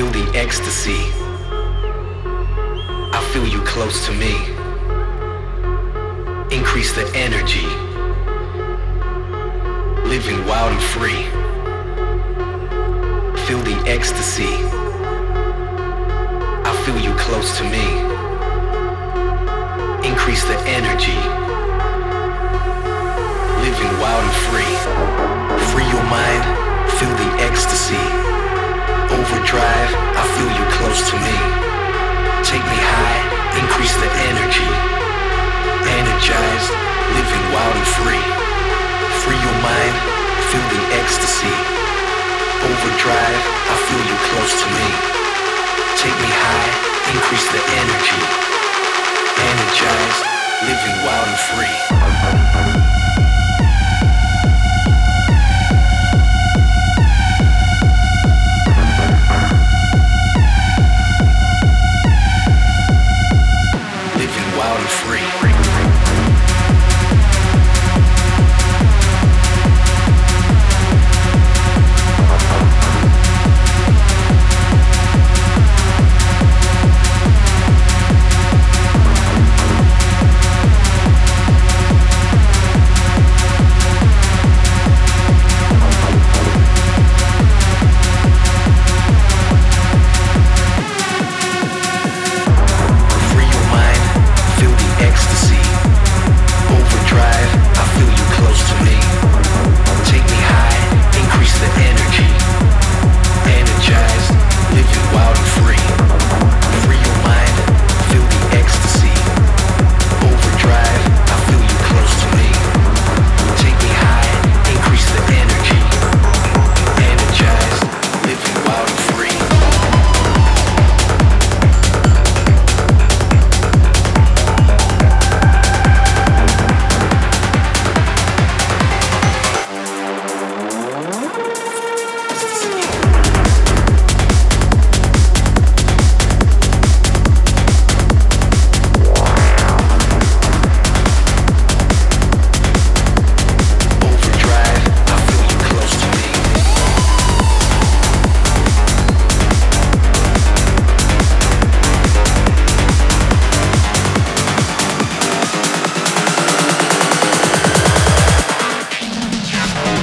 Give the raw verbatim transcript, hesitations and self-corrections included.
Feel the ecstasy. I feel you close to me. Increase the energy. Living wild and free. Feel the ecstasy. I feel you close to me. Increase the energy. Living wild and free. Free your mind. Feel the ecstasy. Overdrive. I feel you close to me. Take me high. Increase the energy. Energized. Living wild and free. Free your mind. Feel the ecstasy. Overdrive. I feel you close to me. Take me high. Increase the energy. Energized. Living wild and free.